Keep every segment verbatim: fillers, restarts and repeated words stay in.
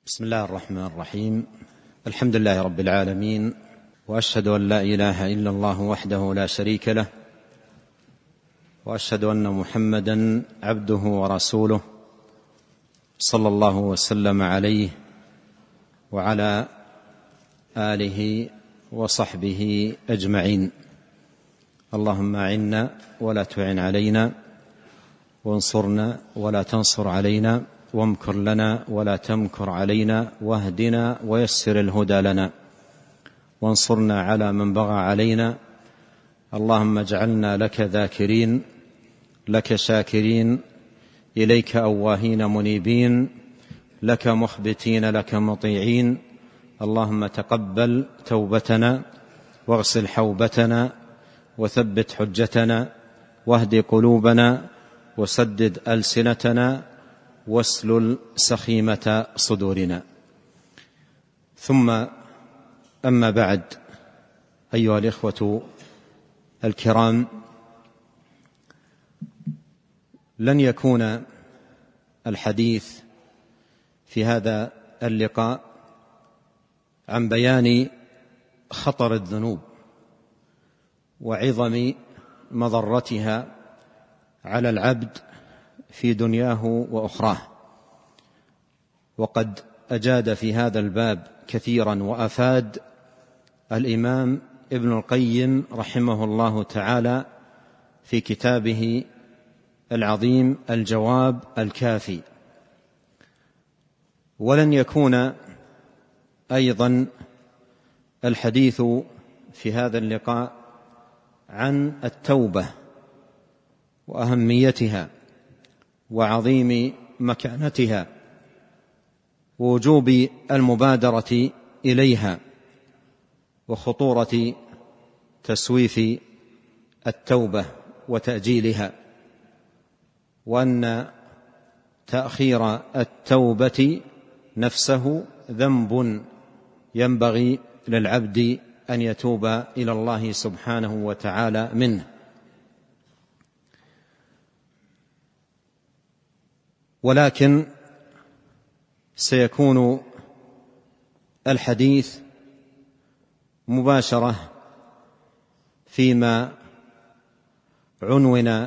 بسم الله الرحمن الرحيم. الحمد لله رب العالمين، وأشهد أن لا إله إلا الله وحده لا شريك له، وأشهد أن محمدا عبده ورسوله صلى الله وسلم عليه وعلى آله وصحبه أجمعين. اللهم أعنا ولا تعن علينا، وانصرنا ولا تنصر علينا، وامكر لنا ولا تمكر علينا، واهدنا ويسر الهدى لنا، وانصرنا على من بغى علينا. اللهم اجعلنا لك ذاكرين، لك شاكرين، إليك أواهين منيبين، لك مخبتين، لك مطيعين. اللهم تقبل توبتنا، واغسل حوبتنا، وثبت حجتنا، واهد قلوبنا، وسدد ألسنتنا، واسلل سخيمة صدورنا. ثم أما بعد، أيها الإخوة الكرام، لن يكون الحديث في هذا اللقاء عن بيان خطر الذنوب وعظم مضرتها على العبد في دنياه وأخراه. وقد أجاد في هذا الباب كثيرا وأفاد الإمام ابن القيم رحمه الله تعالى في كتابه العظيم الجواب الكافي. ولن يكون أيضا الحديث في هذا اللقاء عن التوبة وأهميتها وعظيم مكانتها، ووجوب المبادرة إليها، وخطورة تسويف التوبة وتأجيلها، وأن تأخير التوبة نفسه ذنب ينبغي للعبد أن يتوب إلى الله سبحانه وتعالى منه. ولكن سيكون الحديث مباشرة فيما عنون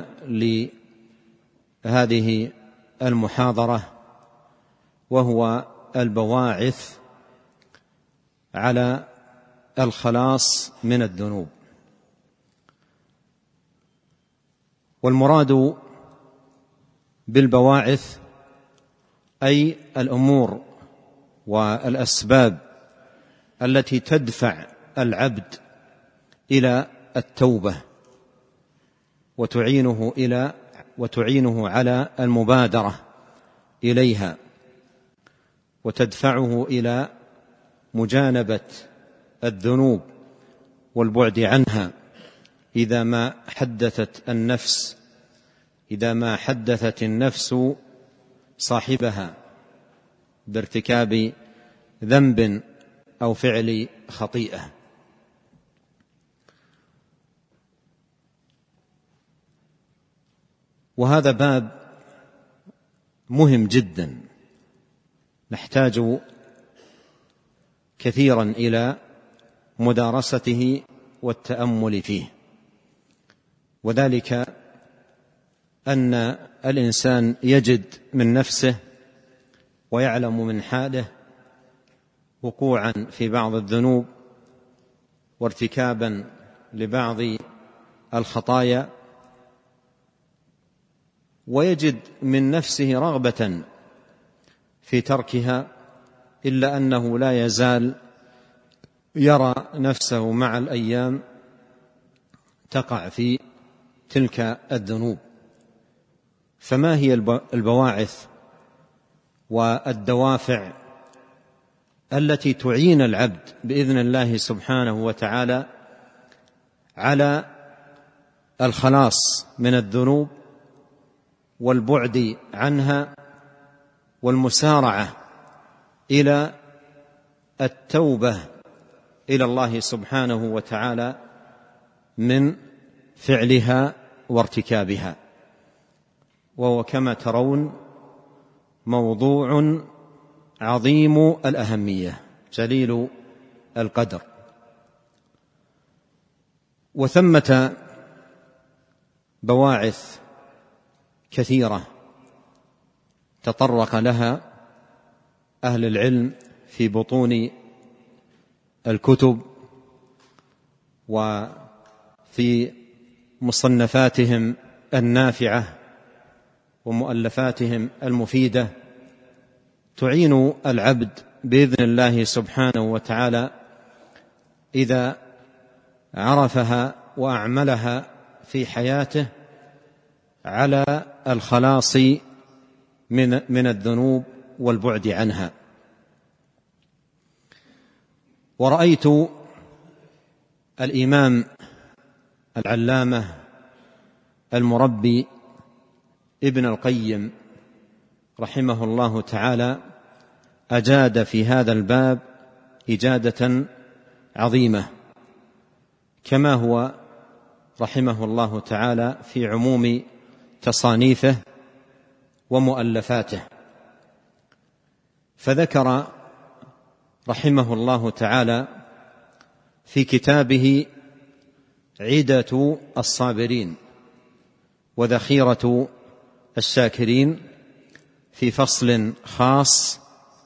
لهذه المحاضرة، وهو البواعث على الخلاص من الذنوب. والمراد بالبواعث أي الأمور والأسباب التي تدفع العبد إلى التوبة وتعينه إلى وتعينه على المبادرة إليها، وتدفعه إلى مجانبة الذنوب والبعد عنها إذا ما حدثت النفس إذا ما حدثت النفس صاحبها بارتكاب ذنب أو فعل خطيئة. وهذا باب مهم جدا، نحتاج كثيرا إلى مدارسته والتأمل فيه، وذلك أن الإنسان يجد من نفسه ويعلم من حاله وقوعا في بعض الذنوب وارتكابا لبعض الخطايا، ويجد من نفسه رغبة في تركها، إلا أنه لا يزال يرى نفسه مع الأيام تقع في تلك الذنوب. فما هي البواعث والدوافع التي تعين العبد بإذن الله سبحانه وتعالى على الخلاص من الذنوب والبعد عنها والمسارعة إلى التوبة إلى الله سبحانه وتعالى من فعلها وارتكابها؟ وهو كما ترون موضوع عظيم الأهمية جليل القدر. وثمة بواعث كثيرة تطرق لها أهل العلم في بطون الكتب وفي مصنفاتهم النافعة ومؤلفاتهم المفيدة، تعين العبد بإذن الله سبحانه وتعالى إذا عرفها وأعملها في حياته على الخلاص من من الذنوب والبعد عنها. ورأيت الإمام العلامة المربي ابن القيم رحمه الله تعالى أجاد في هذا الباب إجادة عظيمة، كما هو رحمه الله تعالى في عموم تصانيفه ومؤلفاته. فذكر رحمه الله تعالى في كتابه عدة الصابرين وذخيرة الشاكرين في فصل خاص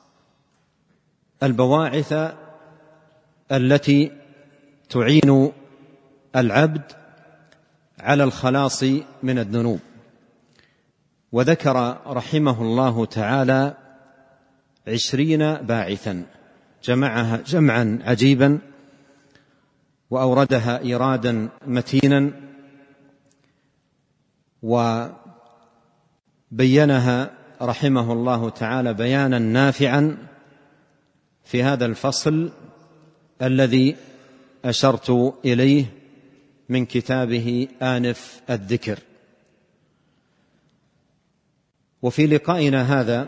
البواعث التي تعين العبد على الخلاص من الذنوب. وذكر رحمه الله تعالى عشرين باعثا، جمعها جمعا عجيبا وأوردها إيرادا متينا، وبينها رحمه الله تعالى بيانا نافعا في هذا الفصل الذي أشرت إليه من كتابه آنف الذكر. وفي لقائنا هذا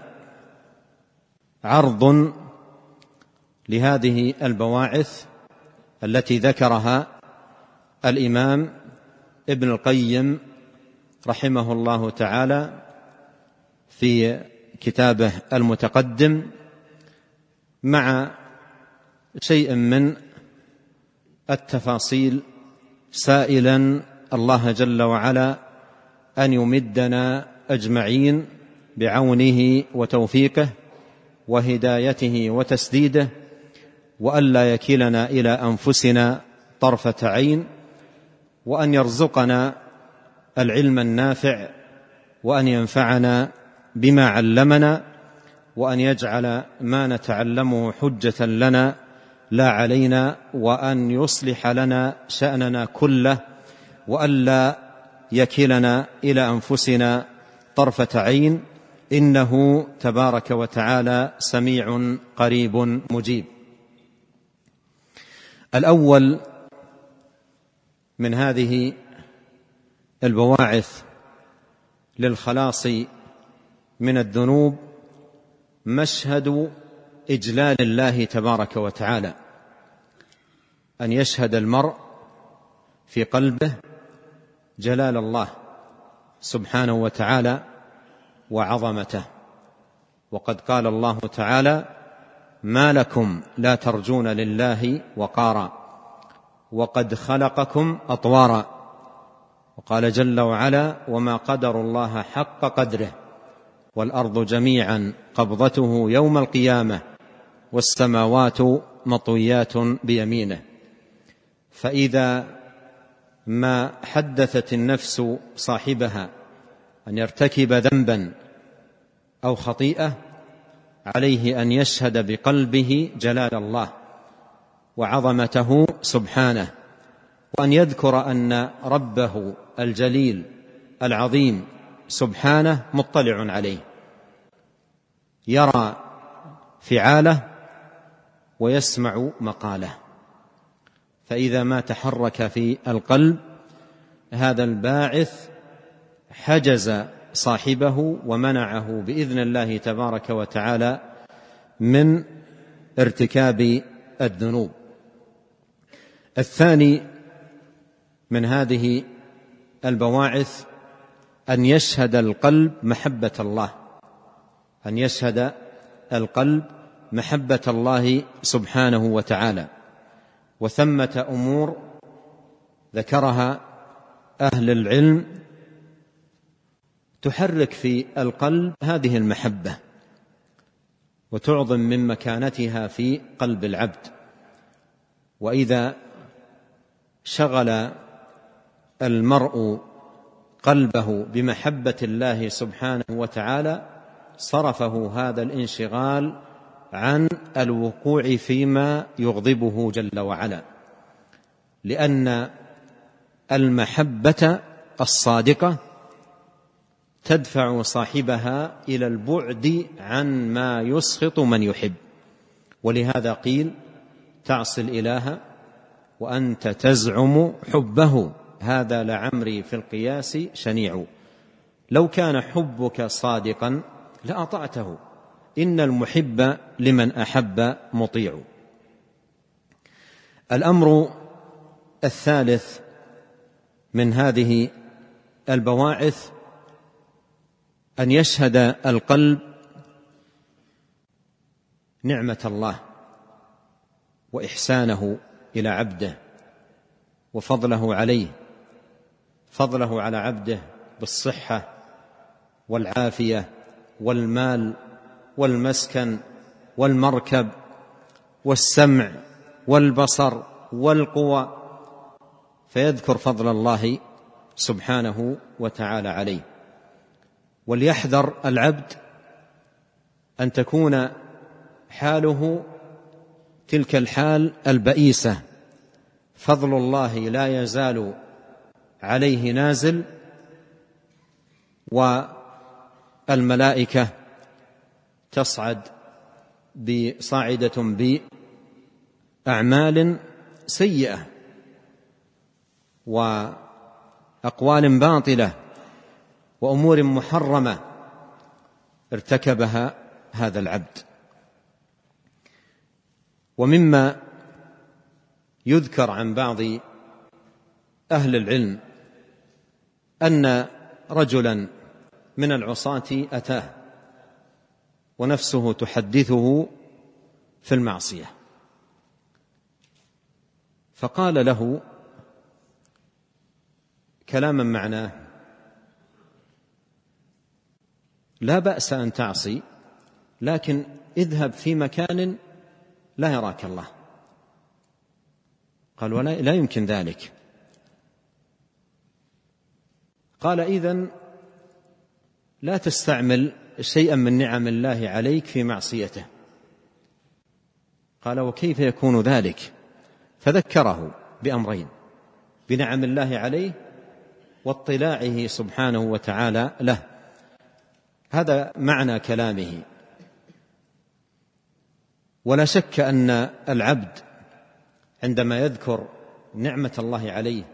عرض لهذه البواعث التي ذكرها الإمام ابن القيم رحمه الله تعالى في كتابه المتقدم، مع شيء من التفاصيل، سائلا الله جل وعلا أن يمدنا أجمعين بعونه وتوفيقه وهدايته وتسديده، وألا يكلنا إلى أنفسنا طرفة عين، وأن يرزقنا العلم النافع، وأن ينفعنا بما علمنا، وأن يجعل ما نتعلمه حجة لنا لا علينا، وأن يصلح لنا شأننا كله، وألا يكلنا إلى أنفسنا طرفة عين، إنه تبارك وتعالى سميع قريب مجيب. الأول من هذه البواعث للخلاص من الذنوب مشهد إجلال الله تبارك وتعالى، أن يشهد المرء في قلبه جلال الله سبحانه وتعالى وعظمته. وقد قال الله تعالى: ما لكم لا ترجون لله وقارا وقد خلقكم أطوارا. وقال جل وعلا: وما قدر الله حق قدره والأرض جميعا قبضته يوم القيامة والسماوات مطويات بيمينه. فإذا ما حدثت النفس صاحبها أن يرتكب ذنبا أو خطيئة، عليه أن يشهد بقلبه جلال الله وعظمته سبحانه، وأن يذكر أن ربه الجليل العظيم سبحانه مطلع عليه، يرى فعاله ويسمع مقاله. فإذا ما تحرك في القلب هذا الباعث حجز صاحبه ومنعه بإذن الله تبارك وتعالى من ارتكاب الذنوب. الثاني من هذه البواعث أن يشهد القلب محبة الله، أن يشهد القلب محبة الله سبحانه وتعالى. وثمة أمور ذكرها أهل العلم تحرك في القلب هذه المحبة وتعظم من مكانتها في قلب العبد. وإذا شغل المرء قلبه بمحبة الله سبحانه وتعالى صرفه هذا الانشغال عن الوقوع فيما يغضبه جل وعلا، لأن المحبة الصادقة تدفع صاحبها إلى البعد عن ما يسخط من يحب. ولهذا قيل: تعصي الإله وأنت تزعم حبه، هذا لعمري في القياس شنيع. لو كان حبك صادقا لأطعته، إن المحب لمن أحب مطيع. الأمر الثالث من هذه البواعث أن يشهد القلب نعمة الله وإحسانه إلى عبده وفضله عليه، فضله على عبده بالصحة والعافية والمال والمسكن والمركب والسمع والبصر والقوى، فيذكر فضل الله سبحانه وتعالى عليه. وليحذر العبد أن تكون حاله تلك الحال البئيسة، فضل الله لا يزال عليه نازل والملائكة تصعد بصاعدة بأعمال سيئة وأقوال باطلة وأمور محرمة ارتكبها هذا العبد. ومما يذكر عن بعض أهل العلم أن رجلا من العصاة أتاه ونفسه تحدثه في المعصية، فقال له كلاما معناه: لا بأس أن تعصي، لكن اذهب في مكان لا يراك الله. قال: ولا لا يمكن ذلك. قال: إذن لا تستعمل شيئا من نعم الله عليك في معصيته. قال: وكيف يكون ذلك؟ فذكره بأمرين: بنعم الله عليه واطلاعه سبحانه وتعالى له. هذا معنى كلامه. ولا شك أن العبد عندما يذكر نعمة الله عليه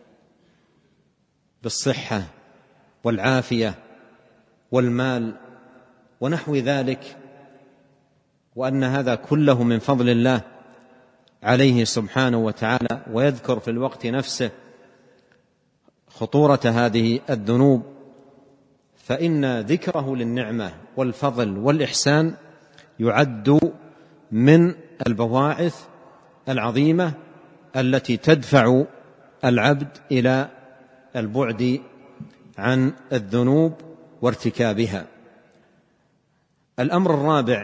بالصحة والعافية والمال ونحو ذلك، وأن هذا كله من فضل الله عليه سبحانه وتعالى، ويذكر في الوقت نفسه خطورة هذه الذنوب، فإن ذكره للنعمة والفضل والإحسان يعد من البواعث العظيمة التي تدفع العبد إلى البعد عن الذنوب وارتكابها. الأمر الرابع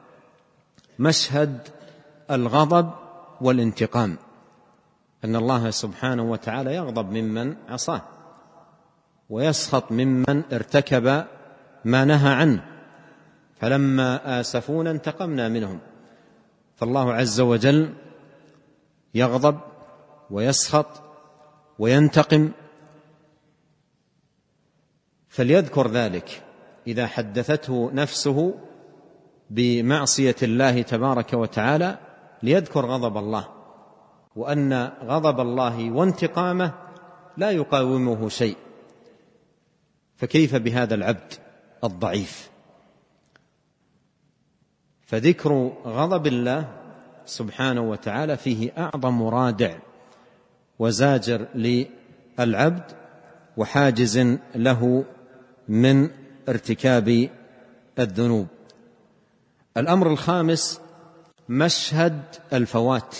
مشهد الغضب والانتقام، أن الله سبحانه وتعالى يغضب ممن عصاه ويسخط ممن ارتكب ما نهى عنه، فلما آسفونا انتقمنا منهم. فالله عز وجل يغضب ويسخط وينتقم، فليذكر ذلك إذا حدثته نفسه بمعصية الله تبارك وتعالى، ليذكر غضب الله، وأن غضب الله وانتقامه لا يقاومه شيء، فكيف بهذا العبد الضعيف؟ فذكر غضب الله سبحانه وتعالى فيه أعظم رادع وزاجر للعبد وحاجز له من ارتكاب الذنوب. الأمر الخامس مشهد الفوات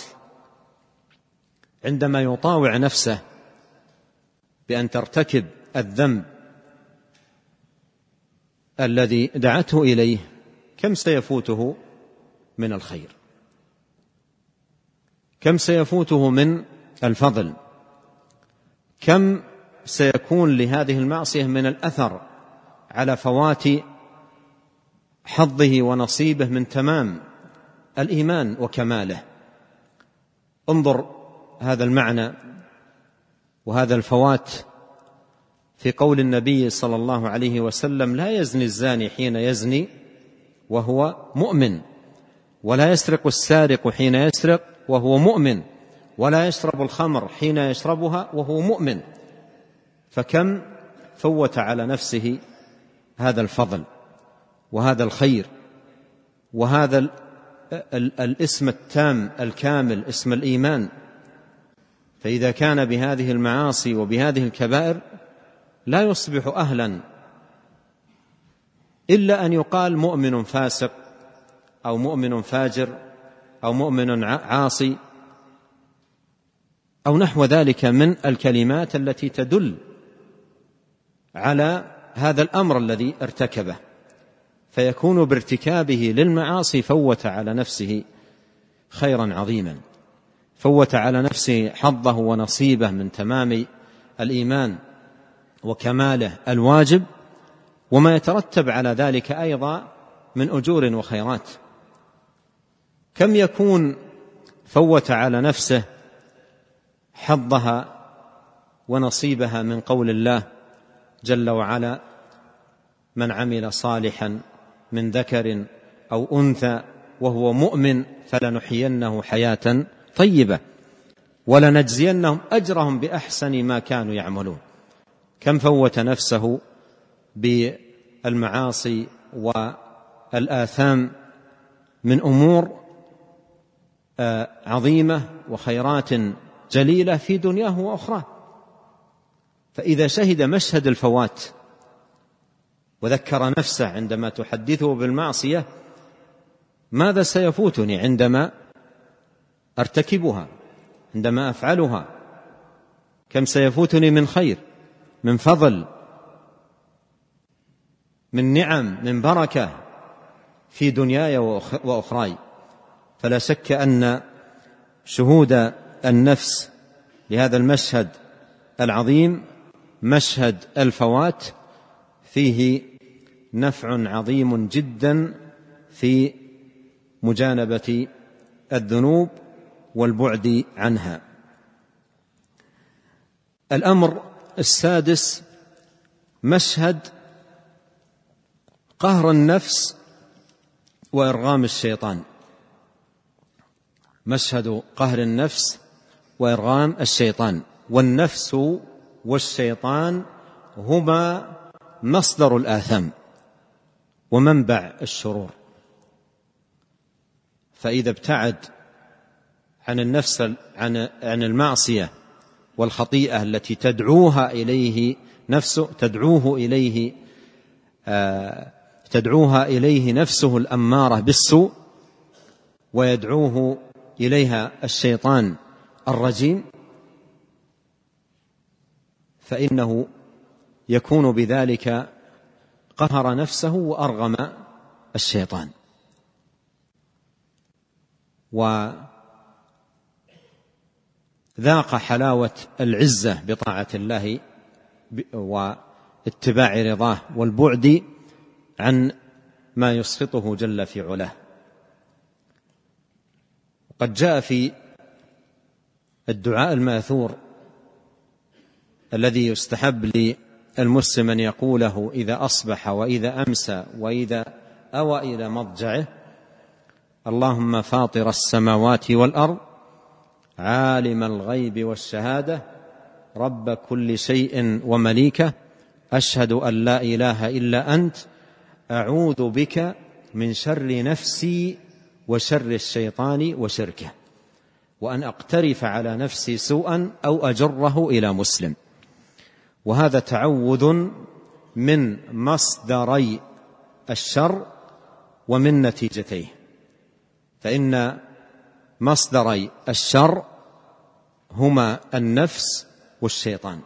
عندما يطاوع نفسه بأن ترتكب الذنب الذي دعته إليه، كم سيفوته من الخير، كم سيفوته من الفضل، كم سيكون لهذه المعصية من الأثر على فوات حظه ونصيبه من تمام الإيمان وكماله. انظر هذا المعنى وهذا الفوات في قول النبي صلى الله عليه وسلم: لا يزني الزاني حين يزني وهو مؤمن، ولا يسرق السارق حين يسرق وهو مؤمن، ولا يشرب الخمر حين يشربها وهو مؤمن. فكم فوت على نفسه هذا الفضل وهذا الخير وهذا ال ال الاسم التام الكامل، اسم الإيمان. فإذا كان بهذه المعاصي وبهذه الكبائر لا يصبح أهلا إلا أن يقال مؤمن فاسق أو مؤمن فاجر أو مؤمن عاصي أو نحو ذلك من الكلمات التي تدل على هذا الأمر الذي ارتكبه، فيكون بارتكابه للمعاصي فوت على نفسه خيرا عظيما، فوت على نفسه حظه ونصيبه من تمام الإيمان وكماله الواجب، وما يترتب على ذلك أيضا من أجور وخيرات. كم يكون فوت على نفسه حظها ونصيبها من قول الله جل وعلا: من عمل صالحا من ذكر أو أنثى وهو مؤمن فلنحيينه حياة طيبة ولنجزينهم أجرهم بأحسن ما كانوا يعملون. كم فوت نفسه بالمعاصي والآثام من أمور عظيمة وخيرات جليلة في دنياه وأخراه. فإذا شهد مشهد الفوات وذكر نفسه عندما تحدثه بالمعصية: ماذا سيفوتني عندما أرتكبها، عندما أفعلها، كم سيفوتني من خير، من فضل، من نعم، من بركة في دنياي وأخراي. فلا شك أن شهود النفس لهذا المشهد العظيم، مشهد الفوات، فيه نفع عظيم جدا في مجانبة الذنوب والبعد عنها. الأمر السادس: مشهد قهر النفس وإرغام الشيطان. مشهد قهر النفس وإرغام الشيطان. والنفس والشيطان هما مصدر الآثام ومنبع الشرور. فإذا ابتعد عن النفس عن عن المعصية والخطيئة التي تدعوها إليه نفسه تدعوه إليه آه تدعوها إليه نفسه الأمارة بالسوء، ويدعوه إليها الشيطان الرجيم، فإنه يكون بذلك قهر نفسه وأرغم الشيطان، وذاق حلاوة العزة بطاعة الله واتباع رضاه والبعد عن ما يسخطه جل في علاه. قد جاء في الدعاء الماثور الذي يستحب للمسلم أن يقوله إذا أصبح وإذا أمسى وإذا أوى إلى مضجعه: اللهم فاطر السماوات والأرض عالم الغيب والشهادة رب كل شيء ومليكه أشهد أن لا إله إلا أنت أعوذ بك من شر نفسي وشر الشيطان وشركه، وأن أقترف على نفسي سوءا أو أجره إلى مسلم. وهذا تعوذ من مصدري الشر ومن نتيجتيه. فإن مصدري الشر هما النفس والشيطان.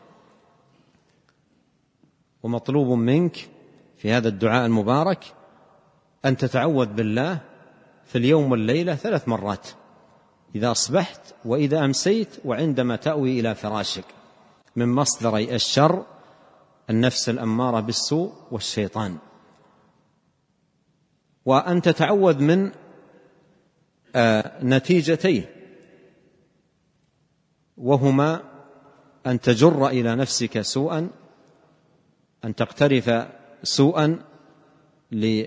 ومطلوب منك في هذا الدعاء المبارك أن تتعوذ بالله في اليوم والليلة ثلاث مرات، إذا أصبحت وإذا أمسيت وعندما تأوي إلى فراشك، من مصدري الشر النفس الأمارة بالسوء والشيطان. وأن تتعوذ من آه نتيجتيه، وهما أن تجر إلى نفسك سوءا، أن تقترف سوءا ل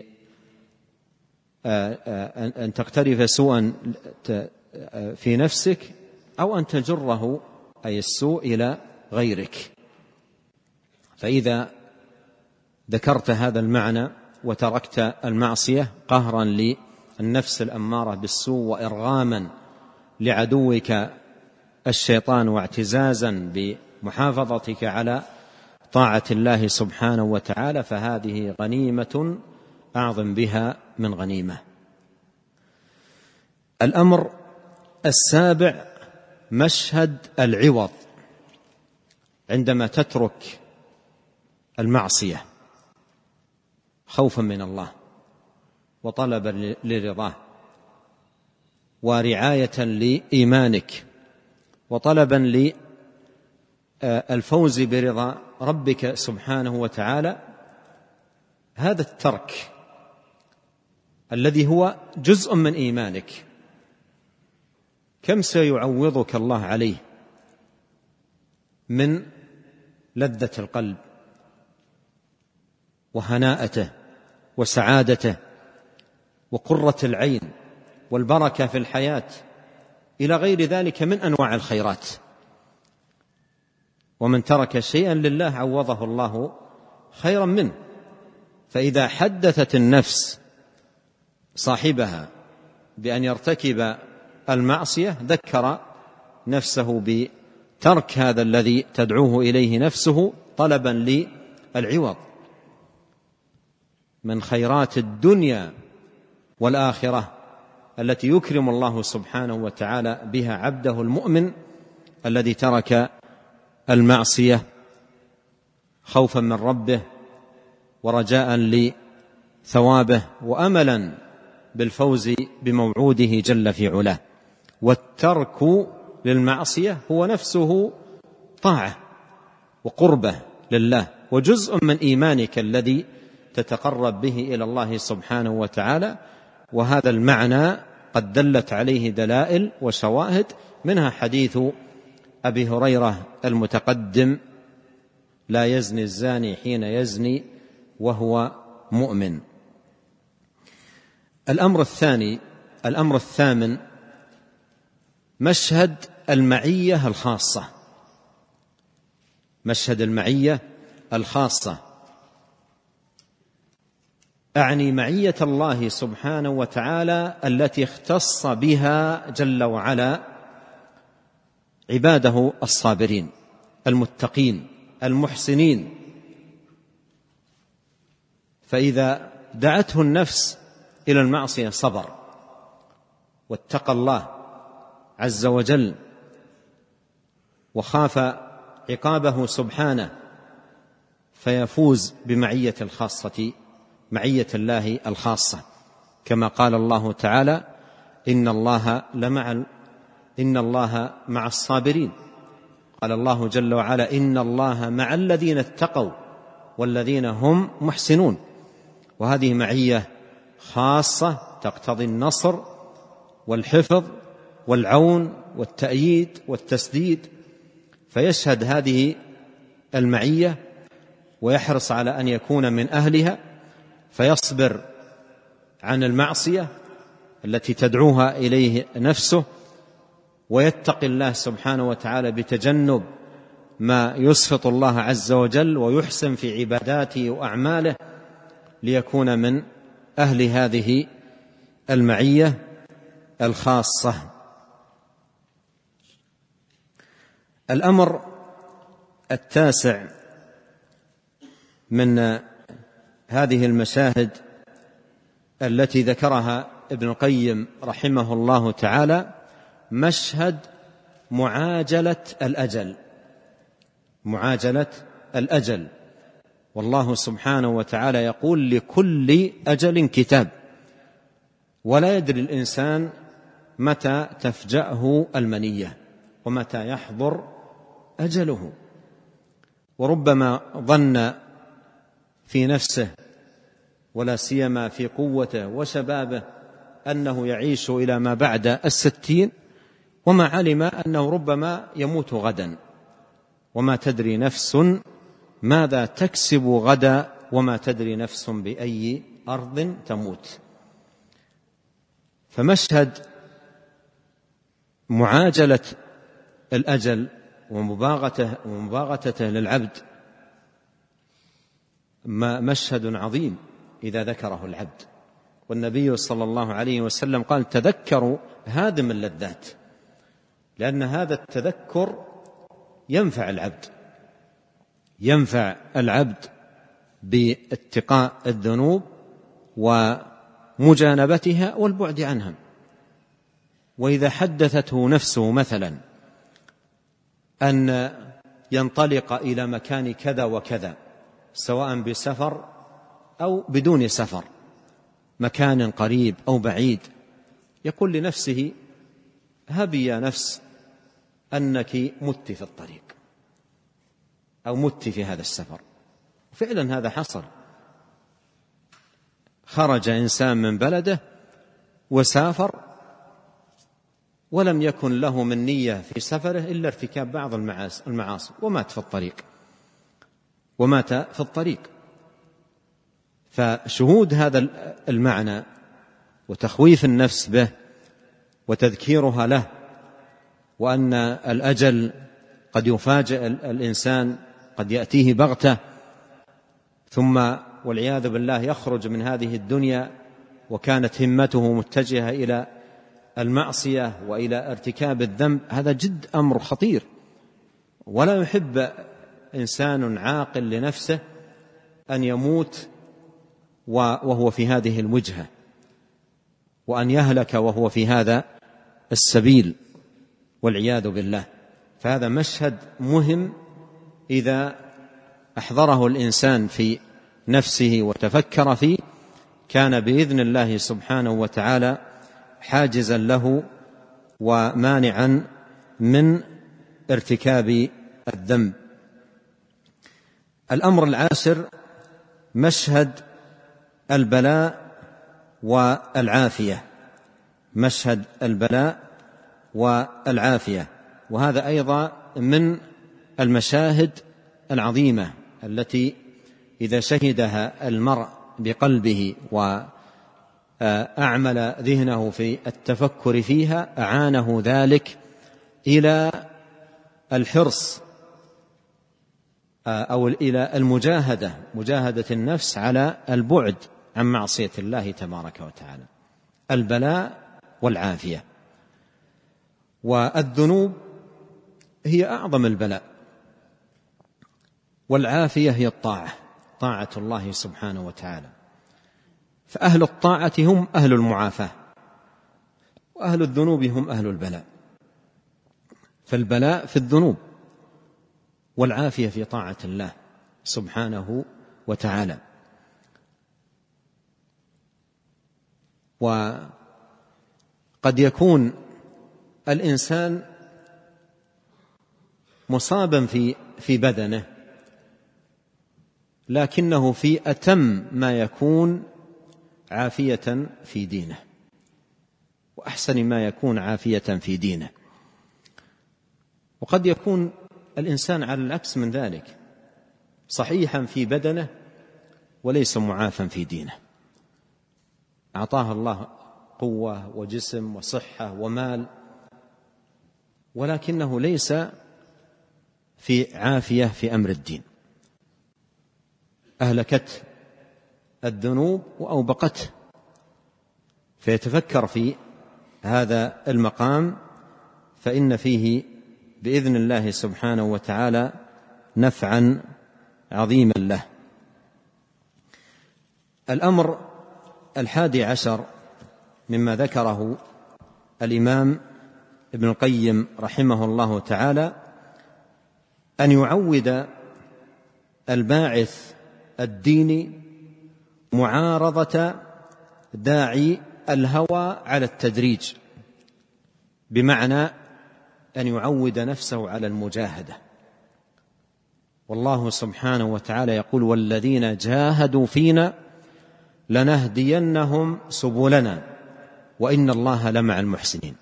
أن تقترف سوءا في نفسك، أو أن تجره أي السوء إلى غيرك. فإذا ذكرت هذا المعنى وتركت المعصية قهرا للنفس الأمارة بالسوء وإرغاما لعدوك الشيطان واعتزازا بمحافظتك على طاعة الله سبحانه وتعالى، فهذه غنيمة أعظم بها من غنيمة. الأمر السابع مشهد العوض عندما تترك المعصية خوفا من الله وطلبا لرضاه ورعاية لإيمانك وطلبا للفوز برضا ربك سبحانه وتعالى. هذا الترك الذي هو جزء من إيمانك كم سيعوضك الله عليه من لذة القلب وهناءته وسعادته وقرة العين والبركة في الحياة إلى غير ذلك من أنواع الخيرات. ومن ترك شيئا لله عوضه الله خيرا منه. فإذا حدثت النفس صاحبها بأن يرتكب المعصية ذكر نفسه بترك هذا الذي تدعوه إليه نفسه طلبا للعوض من خيرات الدنيا والآخرة التي يكرم الله سبحانه وتعالى بها عبده المؤمن الذي ترك المعصية خوفا من ربه ورجاء لثوابه وأملا بالفوز بموعوده جل في علاه. والترك للمعصية هو نفسه طاعة وقربة لله وجزء من إيمانك الذي تتقرب به إلى الله سبحانه وتعالى. وهذا المعنى قد دلت عليه دلائل وشواهد، منها حديث أبي هريرة المتقدم: لا يزني الزاني حين يزني وهو مؤمن. الأمر الثاني الأمر الثامن مشهد المعية الخاصة. مشهد المعية الخاصة أعني معية الله سبحانه وتعالى التي اختص بها جل وعلا عباده الصابرين المتقين المحسنين. فإذا دعته النفس إلى المعصية صبر واتقى الله عز وجل وخاف عقابه سبحانه، فيفوز بمعية الخاصة معية الله الخاصة، كما قال الله تعالى: إن الله لمع إن الله مع الصابرين. قال الله جل وعلا: إن الله مع الذين اتقوا والذين هم محسنون. وهذه معية خاصة تقتضي النصر والحفظ والعون والتأييد والتسديد. فيشهد هذه المعية ويحرص على أن يكون من أهلها، فيصبر عن المعصية التي تدعوها إليه نفسه، ويتقي الله سبحانه وتعالى بتجنب ما يسخط الله عز وجل، ويحسن في عباداته وأعماله ليكون من أهل هذه المعية الخاصة. الأمر التاسع من هذه المشاهد التي ذكرها ابن القيم رحمه الله تعالى: مشهد معاجلة الأجل، معاجلة الأجل. والله سبحانه وتعالى يقول: لكل أجل كتاب، ولا يدري الإنسان متى تفجأه المنية ومتى يحضر أجله. وربما ظن في نفسه ولا سيما في قوته وشبابه أنه يعيش إلى ما بعد الستين، وما علم أنه ربما يموت غدا، وما تدري نفس ماذا تكسب غدا، وما تدري نفس بأي أرض تموت. فمشهد معاجلة الأجل ومباغته ومباغتته للعبد مشهد عظيم إذا ذكره العبد. والنبي صلى الله عليه وسلم قال: تذكروا هادم اللذات، لأن هذا التذكر ينفع العبد، ينفع العبد باتقاء الذنوب ومجانبتها والبعد عنها. وإذا حدثته نفسه مثلا أن ينطلق إلى مكان كذا وكذا، سواء بسفر أو بدون سفر، مكان قريب أو بعيد، يقول لنفسه: هبي يا نفس أنك مت في الطريق أو مت في هذا السفر. فعلا هذا حصل، خرج إنسان من بلده وسافر، ولم يكن له من نية في سفره إلا ارتكاب بعض المعاصي، ومات في الطريق ومات في الطريق. فشهود هذا المعنى وتخويف النفس به وتذكيرها له، وأن الأجل قد يفاجئ الإنسان، قد يأتيه بغتة، ثم والعياذ بالله يخرج من هذه الدنيا وكانت همته متجهة إلى المعصية وإلى ارتكاب الذنب. هذا جد أمر خطير، ولا يحب إنسان عاقل لنفسه أن يموت وهو في هذه الوجهة، وأن يهلك وهو في هذا السبيل والعياذ بالله. فهذا مشهد مهم إذا أحضره الإنسان في نفسه وتفكر فيه، كان بإذن الله سبحانه وتعالى حاجزا له ومانعا من ارتكاب الذنب. الأمر العاشر: مشهد البلاء والعافية، مشهد البلاء والعافية. وهذا أيضا من المشاهد العظيمة التي إذا شهدها المرء بقلبه وأعمل ذهنه في التفكر فيها أعانه ذلك إلى الحرص أو إلى المجاهدة، مجاهدة النفس على البعد عن معصية الله تبارك وتعالى. البلاء والعافية. والذنوب هي أعظم البلاء، والعافية هي الطاعة، طاعة الله سبحانه وتعالى. فأهل الطاعة هم أهل المعافاة، وأهل الذنوب هم أهل البلاء. فالبلاء في الذنوب، والعافية في طاعة الله سبحانه وتعالى. وقد يكون الإنسان مصابا في في بدنه، لكنه في أتم ما يكون عافية في دينه، وأحسن ما يكون عافية في دينه. وقد يكون الإنسان على العكس من ذلك، صحيحا في بدنه وليس معافا في دينه، أعطاه الله قوة وجسم وصحة ومال، ولكنه ليس في عافية في أمر الدين. أهلكته الذنوب وأوبقته. فيتفكر في هذا المقام، فإن فيه بإذن الله سبحانه وتعالى نفعا عظيما له. الأمر الحادي عشر مما ذكره الإمام ابن القيم رحمه الله تعالى أن يعود الباعث الديني معارضة داعي الهوى على التدريج، بمعنى أن يعود نفسه على المجاهدة. والله سبحانه وتعالى يقول: والذين جاهدوا فينا لنهدينهم سبلنا وإن الله لمع المحسنين.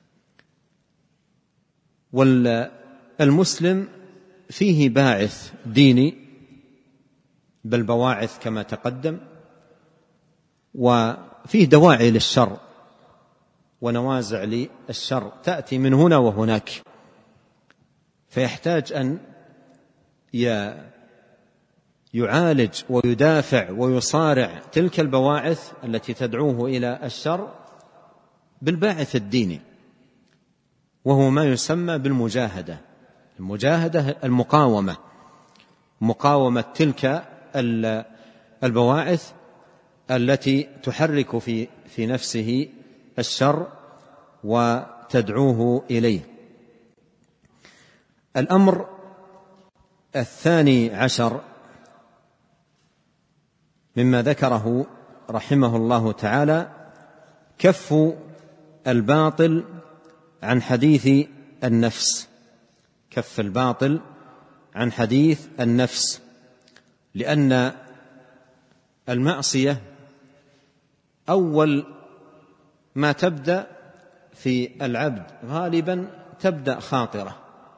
والمسلم فيه باعث ديني، بل بواعث كما تقدم، وفيه دواعي للشر ونوازع للشر تأتي من هنا وهناك، فيحتاج أن يعالج ويدافع ويصارع تلك البواعث التي تدعوه إلى الشر بالباعث الديني، وهو ما يسمى بالمجاهدة. المجاهدة المقاومة، مقاومة تلك البواعث التي تحرك في في نفسه الشر وتدعوه إليه. الأمر الثاني عشر مما ذكره رحمه الله تعالى كف الباطل عن حديث النفس، كف الباطل عن حديث النفس، لأن المعصية أول ما تبدأ في العبد غالبا تبدأ خاطرة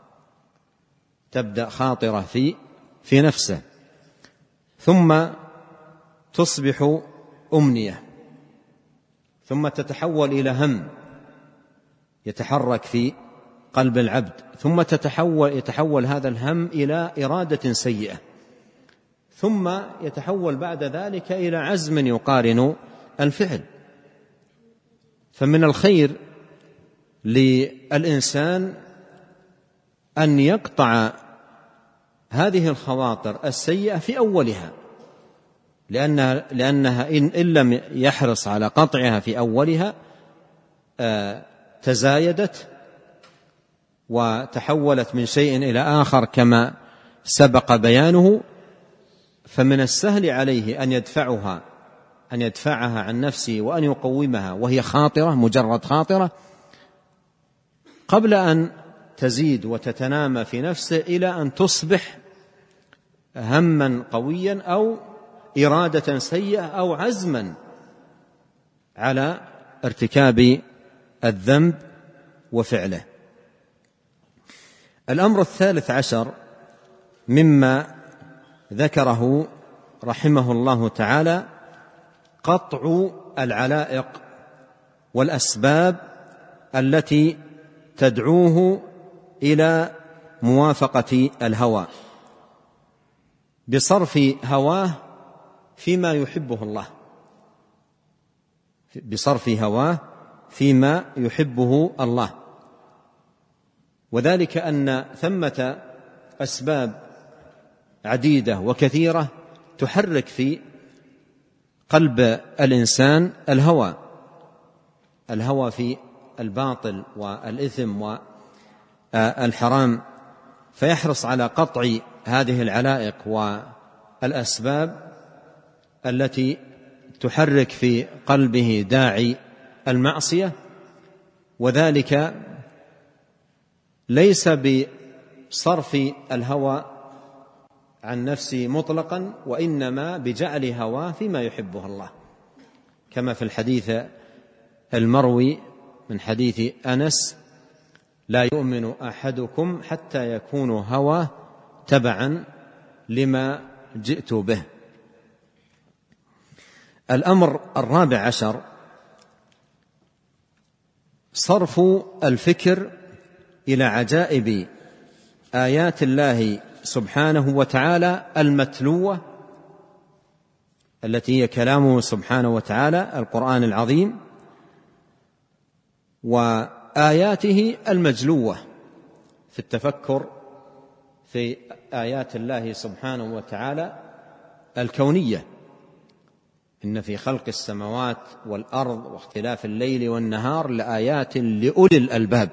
تبدأ خاطرة في في نفسه، ثم تصبح أمنية، ثم تتحول إلى هم يتحرك في قلب العبد، ثم تتحول يتحول هذا الهم إلى إرادة سيئة، ثم يتحول بعد ذلك إلى عزم يقارن الفعل. فمن الخير للإنسان أن يقطع هذه الخواطر السيئة في أولها، لأنها, لأنها إن, إن لم يحرص على قطعها في أولها آه تزايدت وتحولت من شيء إلى آخر كما سبق بيانه، فمن السهل عليه أن يدفعها أن يدفعها عن نفسه وأن يقومها وهي خاطرة، مجرد خاطرة، قبل أن تزيد وتتنامى في نفسه إلى أن تصبح هما قويا أو إرادة سيئة أو عزما على ارتكاب الذنب وفعله. الأمر الثالث عشر مما ذكره رحمه الله تعالى قطع العلائق والأسباب التي تدعوه إلى موافقة الهوى بصرف هواه فيما يحبه الله بصرف هواه فيما يحبه الله وذلك أن ثمة أسباب عديدة وكثيرة تحرك في قلب الإنسان الهوى الهوى في الباطل والإثم والحرام، فيحرص على قطع هذه العلائق والأسباب التي تحرك في قلبه داعي المعصية، وذلك ليس بصرف الهوى عن نفسه مطلقا، وإنما بجعل هواه فيما يحبه الله، كما في الحديث المروي من حديث أنس: لا يؤمن أحدكم حتى يكون هواه تبعا لما جئت به. الأمر الرابع عشر صرف الفكر إلى عجائب آيات الله سبحانه وتعالى المتلوة التي هي كلامه سبحانه وتعالى القرآن العظيم، وآياته المجلوة في التفكر في آيات الله سبحانه وتعالى الكونية إن في خلق السماوات والأرض واختلاف الليل والنهار لآيات لأولي الألباب،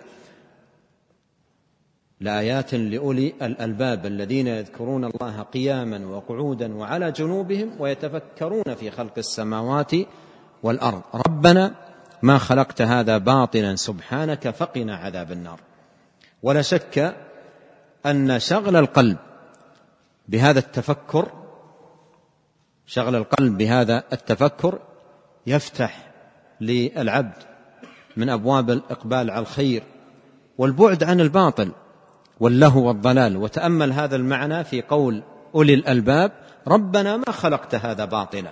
لآيات لأولي الألباب الذين يذكرون الله قياما وقعودا وعلى جنوبهم ويتفكرون في خلق السماوات والأرض ربنا ما خلقت هذا باطلا سبحانك فقنا عذاب النار. ولا شك أن شغل القلب بهذا التفكر شغل القلب بهذا التفكر يفتح للعبد من أبواب الإقبال على الخير والبعد عن الباطل واللهو والضلال. وتأمل هذا المعنى في قول أولي الألباب ربنا ما خلقت هذا باطلا،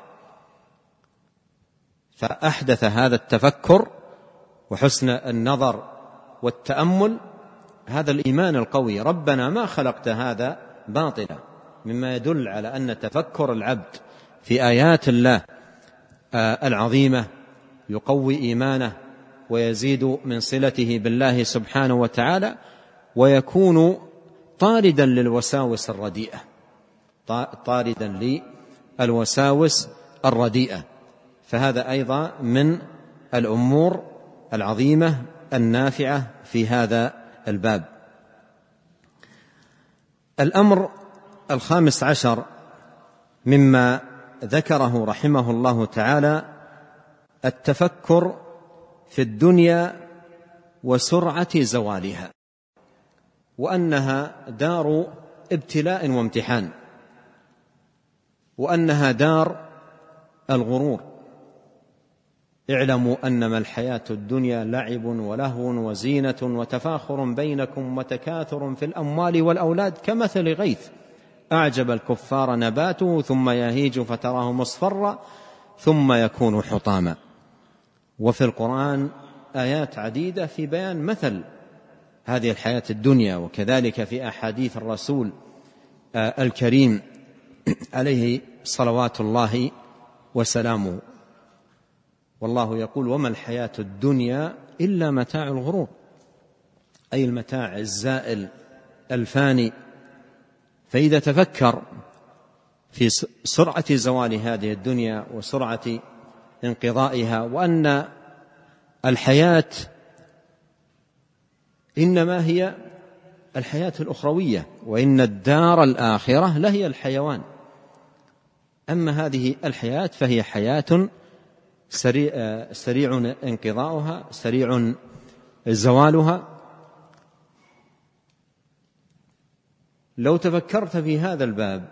فأحدث هذا التفكر وحسن النظر والتأمل هذا الإيمان القوي، ربنا ما خلقت هذا باطلا، مما يدل على أن تفكر العبد في آيات الله العظيمة يقوي إيمانه ويزيد من صلته بالله سبحانه وتعالى، ويكون طاردا للوساوس الرديئة طاردا للوساوس الرديئة. فهذا أيضا من الأمور العظيمة النافعة في هذا الباب. الأمر الخامس عشر مما ذكره رحمه الله تعالى التفكر في الدنيا وسرعة زوالها، وأنها دار ابتلاء وامتحان، وأنها دار الغرور. اعلموا أنما الحياة الدنيا لعب ولهو وزينة وتفاخر بينكم وتكاثر في الأموال والأولاد كمثل غيث أعجب الكفار نباته ثم يهيج فتراه مصفرا ثم يكون حطاما. وفي القرآن آيات عديدة في بيان مثل هذه الحياة الدنيا، وكذلك في أحاديث الرسول الكريم عليه صلوات الله وسلامه. والله يقول وما الحياة الدنيا إلا متاع الغرور، أي المتاع الزائل الفاني. فإذا تفكر في سرعة زوال هذه الدنيا وسرعة انقضائها، وأن الحياة إنما هي الحياة الأخروية، وإن الدار الآخرة لهي الحيوان، أما هذه الحياة فهي حياة سريع, سريع انقضاؤها سريع زوالها. لو تفكرت في هذا الباب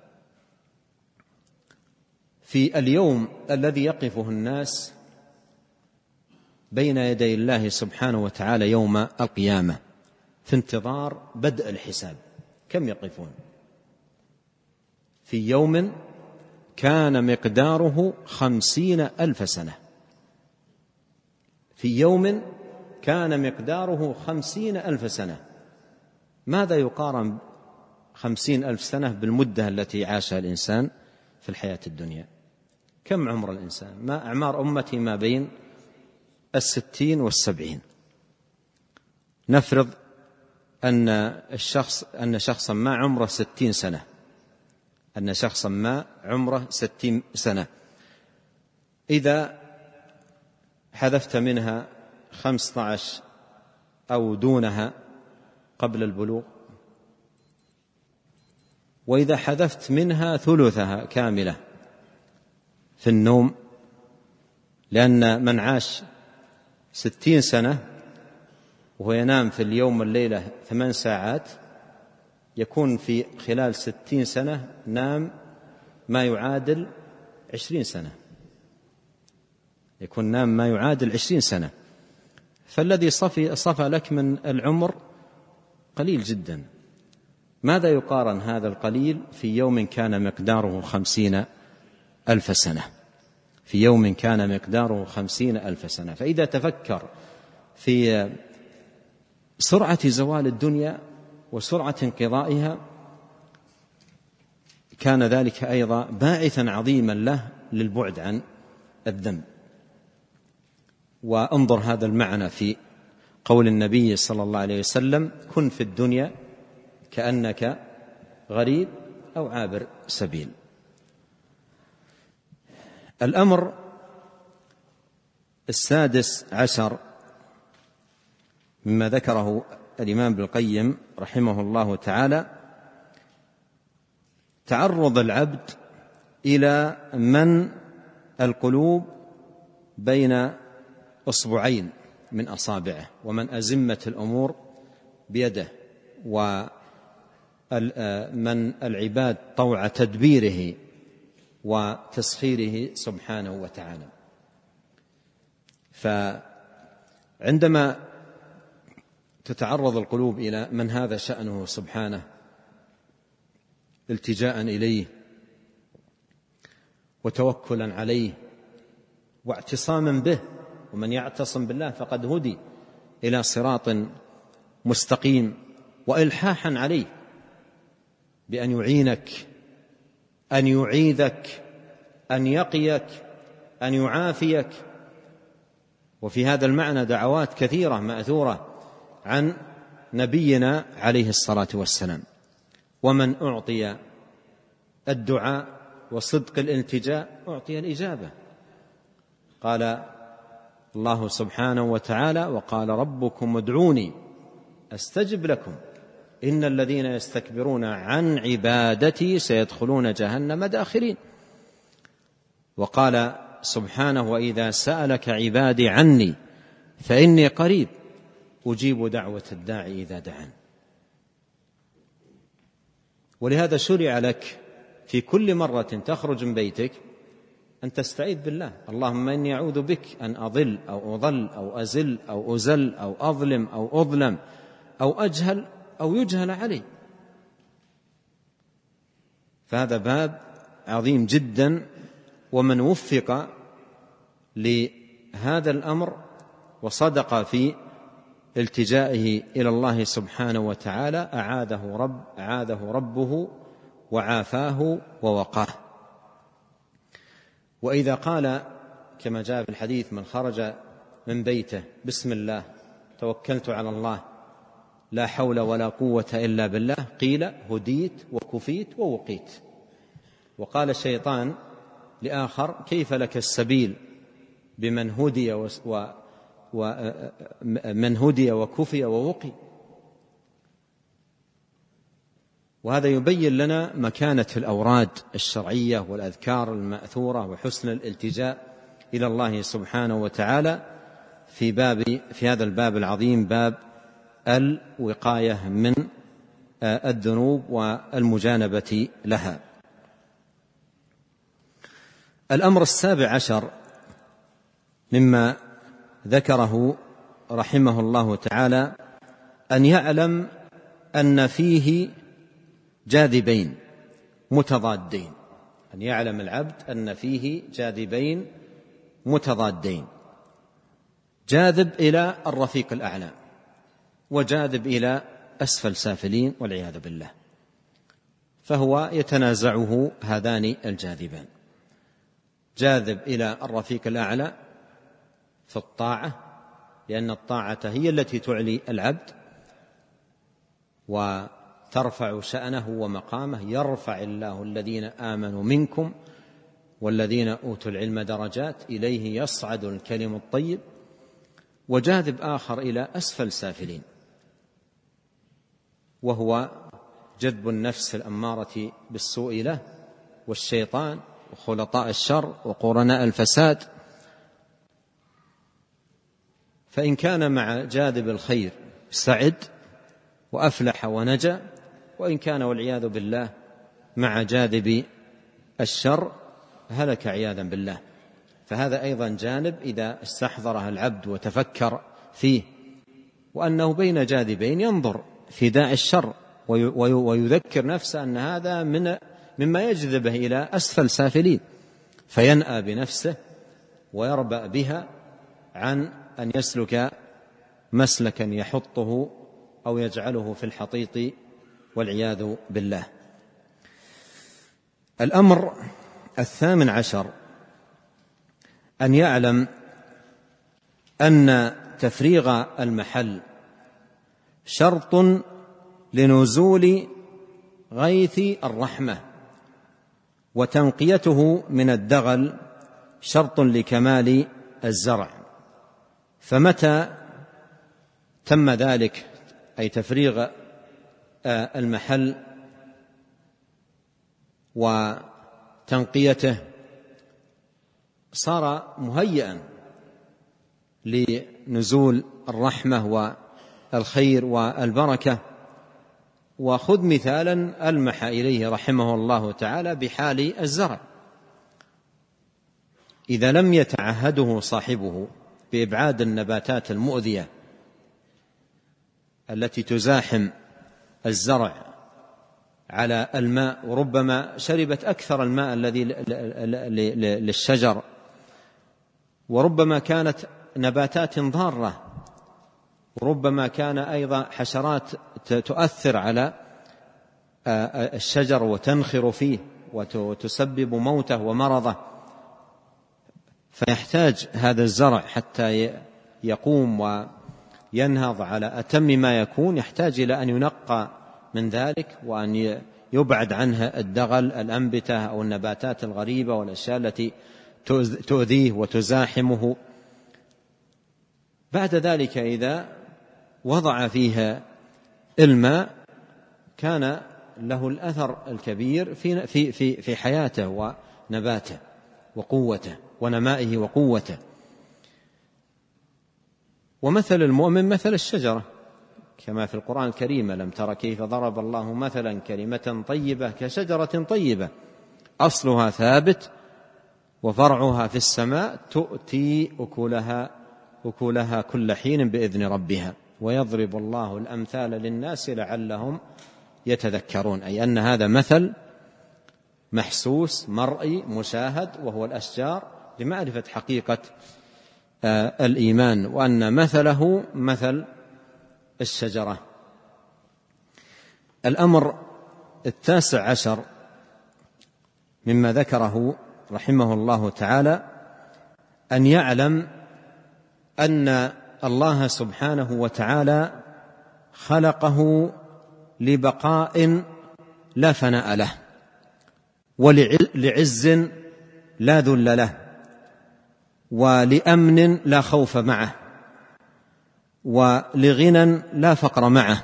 في اليوم الذي يقفه الناس بين يدي الله سبحانه وتعالى يوم القيامة في انتظار بدء الحساب، كم يقفون؟ في يوم كان مقداره خمسين ألف سنة، في يوم كان مقداره خمسين ألف سنة. ماذا يقارن خمسين ألف سنة بالمدة التي عاشها الإنسان في الحياة الدنيا؟ كم عمر الإنسان؟ ما أعمار أمتي ما بين الستين والسبعين. نفرض أن الشخص أن شخصا ما عمره ستين سنة أن شخصا ما عمره ستين سنة إذا حذفت منها خمسة عشر أو دونها قبل البلوغ، وإذا حذفت منها ثلثها كاملة في النوم، لأن من عاش ستين سنة وهو ينام في اليوم والليلة ثمان ساعات يكون في خلال ستين سنة نام ما يعادل عشرين سنة يكون نام ما يعادل عشرين سنة. فالذي صفي, صفى لك من العمر قليل جدا. ماذا يقارن هذا القليل في يوم كان مقداره خمسين ألف سنة في يوم كان مقداره خمسين ألف سنة. فإذا تفكر في سرعة زوال الدنيا وسرعة انقضائها كان ذلك أيضا باعثا عظيما له للبعد عن الذنب. وانظر هذا المعنى في قول النبي صلى الله عليه وسلم كن في الدنيا كأنك غريب أو عابر سبيل. الأمر السادس عشر مما ذكره الإمام ابن القيم رحمه الله تعالى تعرض العبد إلى من القلوب بين أصبعين من أصابعه، ومن أزمة الأمور بيده، ومن العباد طوع تدبيره وتسخيره سبحانه وتعالى. فعندما تتعرض القلوب إلى من هذا شأنه سبحانه التجاء إليه وتوكلا عليه واعتصاما به، ومن يعتصم بالله فقد هدي إلى صراط مستقيم، وإلحاحا عليه بأن يعينك، أن يعيذك، أن يقيك، أن يعافيك. وفي هذا المعنى دعوات كثيرة مأثورة عن نبينا عليه الصلاة والسلام. ومن أعطي الدعاء وصدق الالتجاء أعطي الإجابة. قال الله سبحانه وتعالى: وقال ربكم ادعوني أستجب لكم إن الذين يستكبرون عن عبادتي سيدخلون جهنم داخرين. وقال سبحانه: وإذا سألك عبادي عني فإني قريب أجيب دعوة الداعي إذا دعان. ولهذا شرع لك في كل مرة تخرج من بيتك أن تستعيذ بالله: اللهم إني أعوذ بك أن أضل أو أضل أو أزل أو أزل أو أظلم أو أظلم أو أجهل أو يجهل علي. فهذا باب عظيم جدا، ومن وفق لهذا الأمر وصدق في التجائه إلى الله سبحانه وتعالى أعاده رب أعاده ربه وعافاه ووقاه. وإذا قال كما جاء في الحديث: من خرج من بيته بسم الله توكلت على الله لا حول ولا قوة إلا بالله، قيل: هديت وكفيت ووقيت. وقال الشيطان لآخر: كيف لك السبيل بمن هدي و... ومن هدي وكفي ووقي. وهذا يبين لنا مكانة الأوراد الشرعية والأذكار المأثورة وحسن الالتجاء إلى الله سبحانه وتعالى في باب في هذا الباب العظيم، باب الوقاية من الذنوب والمجانبة لها. الأمر السابع عشر مما ذكره رحمه الله تعالى أن يعلم أن فيه جاذبين متضادين، أن يعلم العبد أن فيه جاذبين متضادين، جاذب إلى الرفيق الأعلى وجاذب إلى أسفل سافلين والعياذ بالله، فهو يتنازعه هذان الجاذبان. جاذب إلى الرفيق الأعلى في الطاعة، لأن الطاعة هي التي تعلي العبد وترفع شأنه ومقامه. يرفع الله الذين آمنوا منكم والذين أوتوا العلم درجات، إليه يصعد الكلم الطيب. وجاذب آخر إلى أسفل سافلين، وهو جذب النفس الأمارة بالسوء له والشيطان وخلطاء الشر وقرناء الفساد. فإن كان مع جاذب الخير سعد وأفلح ونجا، وإن كان والعياذ بالله مع جاذب الشر هلك عياذا بالله. فهذا أيضا جانب إذا استحضره العبد وتفكر فيه، وأنه بين جاذبين ينظر في داعي الشر ويذكر نفسه أن هذا من مما يجذبه إلى أسفل سافلين، فينأى بنفسه ويربأ بها عن أن يسلك مسلكا يحطه أو يجعله في الحطيط والعياذ بالله. الأمر الثامن عشر أن يعلم أن تفريغ المحل شرط لنزول غيث الرحمة وتنقيته من الدغل شرط لكمال الزرع. فمتى تم ذلك أي تفريغ المحل وتنقيته صار مهيئا لنزول الرحمة والخير والبركة. وخذ مثالا ألمح إليه رحمه الله تعالى بحال الزرع، إذا لم يتعهده صاحبه بإبعاد النباتات المؤذية التي تزاحم الزرع على الماء، وربما شربت أكثر الماء الذي للشجر، وربما كانت نباتات ضارة، وربما كان أيضا حشرات تؤثر على الشجر وتنخر فيه وتسبب موته ومرضه، فيحتاج هذا الزرع حتى يقوم وينهض على أتم ما يكون، يحتاج إلى أن ينقى من ذلك وأن يبعد عنه الدغل الأنبتة أو النباتات الغريبة والأشياء التي تؤذيه وتزاحمه. بعد ذلك إذا وضع فيها الماء كان له الأثر الكبير في في في في حياته ونباته وقوته ونمائه وقوته. ومثل المؤمن مثل الشجرة كما في القرآن الكريم: لم تر كيف ضرب الله مثلا كلمة طيبة كشجرة طيبة أصلها ثابت وفرعها في السماء تؤتي أكلها أكلها كل حين بإذن ربها ويضرب الله الأمثال للناس لعلهم يتذكرون. أي أن هذا مثل محسوس مرئي مشاهد وهو الأشجار لمعرفة حقيقة الإيمان، وأن مثله مثل الشجرة. الأمر التاسع عشر مما ذكره رحمه الله تعالى أن يعلم أن الله سبحانه وتعالى خلقه لبقاء لا فناء له، ولعز لا ذل له، ولأمن لا خوف معه، ولغنى لا فقر معه،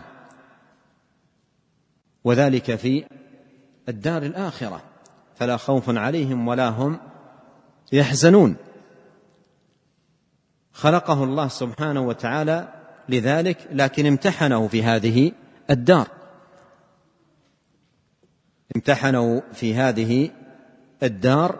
وذلك في الدار الآخرة، فلا خوف عليهم ولا هم يحزنون. خلقه الله سبحانه وتعالى لذلك، لكن امتحنه في هذه الدار، امتحنه في هذه الدار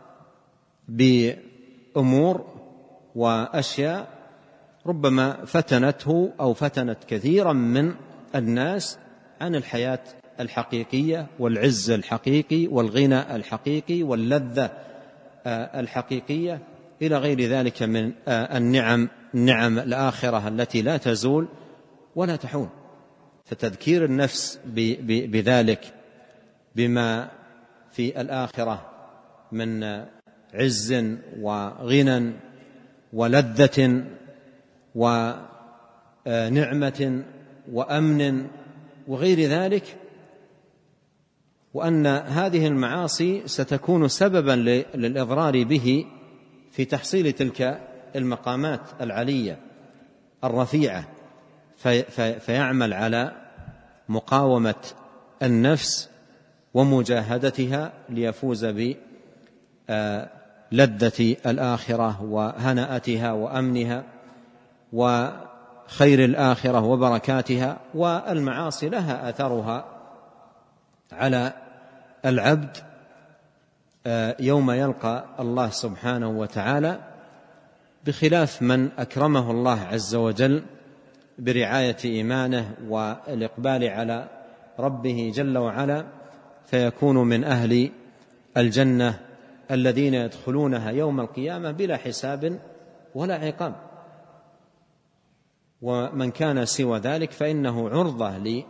بأمور وأشياء ربما فتنته أو فتنت كثيرا من الناس عن الحياة الحقيقية والعز الحقيقي والغنى الحقيقي واللذة الحقيقية إلى غير ذلك من النعم النعم الآخرة التي لا تزول ولا تحول. فتذكير النفس بذلك بما في الآخرة من عز وغنى ولذة ونعمة وأمن وغير ذلك، وأن هذه المعاصي ستكون سببا للإضرار به في تحصيل تلك المقامات العلية الرفيعة، فيعمل على مقاومة النفس ومجاهدتها ليفوز بلذة الآخرة وهنأتها وأمنها وخير الآخرة وبركاتها. والمعاصي لها أثرها على العبد يوم يلقى الله سبحانه وتعالى، بخلاف من أكرمه الله عز وجل برعاية إيمانه والإقبال على ربه جل وعلا، فيكون من أهل الجنة الذين يدخلونها يوم القيامة بلا حساب ولا عقاب. ومن كان سوى ذلك فإنه عرضة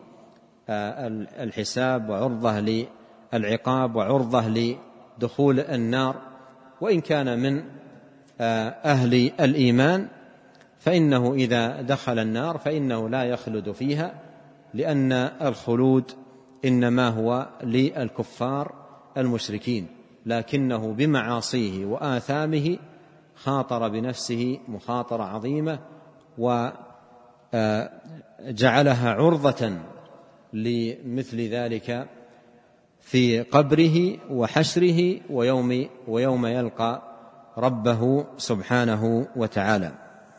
للحساب وعرضة للعقاب وعرضة لدخول النار. وإن كان من أهل الإيمان فإنه إذا دخل النار فإنه لا يخلد فيها، لأن الخلود إنما هو للكفار المشركين، لكنه بمعاصيه وآثامه خاطر بنفسه مخاطرة عظيمة وجعلها عرضة لمثل ذلك في قبره وحشره ويوم, ويوم يلقى ربه سبحانه وتعالى.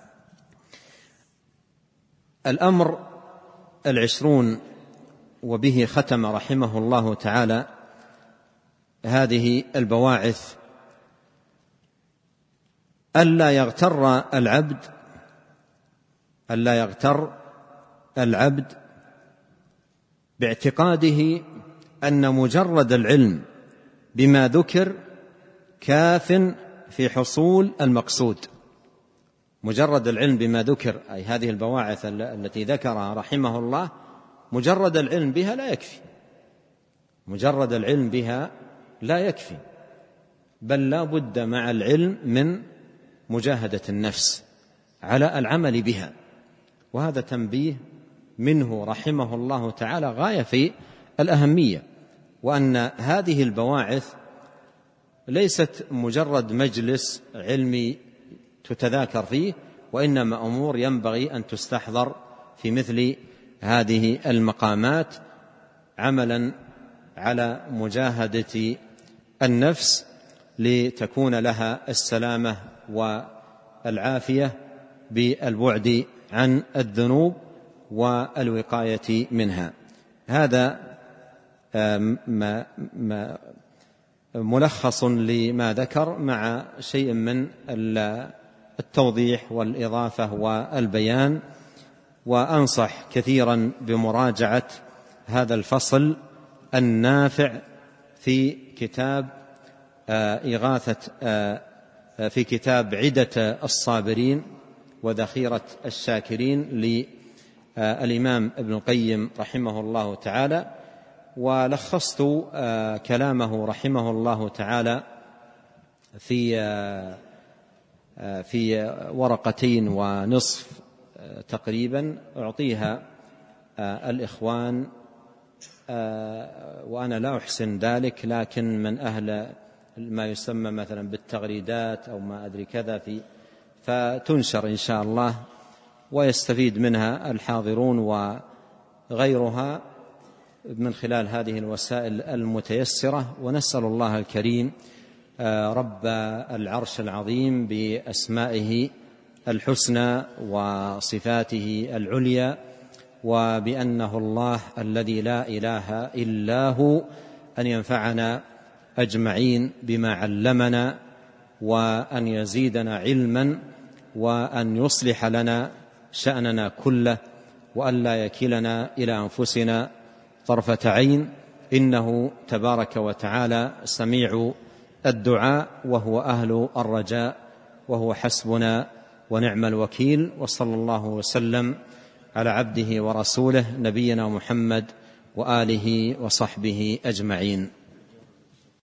الأمر العشرون وبه ختم رحمه الله تعالى هذه البواعث: ألا يغتر العبد ألا يغتر العبد باعتقاده أن مجرد العلم بما ذكر كاف في حصول المقصود. مجرد العلم بما ذكر، أي هذه البواعث التي ذكرها رحمه الله، مجرد العلم بها لا يكفي، مجرد العلم بها لا يكفي، بل لا بد مع العلم من مجاهدة النفس على العمل بها. وهذا تنبيه منه رحمه الله تعالى غاية في الأهمية، وأن هذه البواعث ليست مجرد مجلس علمي تتذاكر فيه، وإنما أمور ينبغي أن تستحضر في مثل هذه المقامات عملا على مجاهدة النفس لتكون لها السلامة والعافية بالبعد عن الذنوب والوقاية منها. هذا ما ما ملخص لما ذكر مع شيء من التوضيح والإضافة والبيان. وأنصح كثيرا بمراجعة هذا الفصل النافع في كتاب إغاثة في كتاب عدة الصابرين وذخيرة الشاكرين للإمام ابن القيم رحمه الله تعالى. ولخصت كلامه رحمه الله تعالى في في ورقتين ونصف تقريبا أعطيها الإخوان، وأنا لا أحسن ذلك، لكن من أهل ما يسمى مثلا بالتغريدات أو ما أدري كذا في فتنشر إن شاء الله ويستفيد منها الحاضرون وغيرها من خلال هذه الوسائل المتيسرة. ونسأل الله الكريم رب العرش العظيم بأسمائه الحسنى وصفاته العليا وبأنه الله الذي لا إله إلا هو أن ينفعنا أجمعين بما علمنا، وأن يزيدنا علما، وأن يصلح لنا شأننا كله، وأن لا يكلنا إلى أنفسنا طرفة عين، إنه تبارك وتعالى سميع الدعاء وهو أهل الرجاء وهو حسبنا ونعم الوكيل. وصلى الله وسلم على عبده ورسوله نبينا محمد وآله وصحبه أجمعين.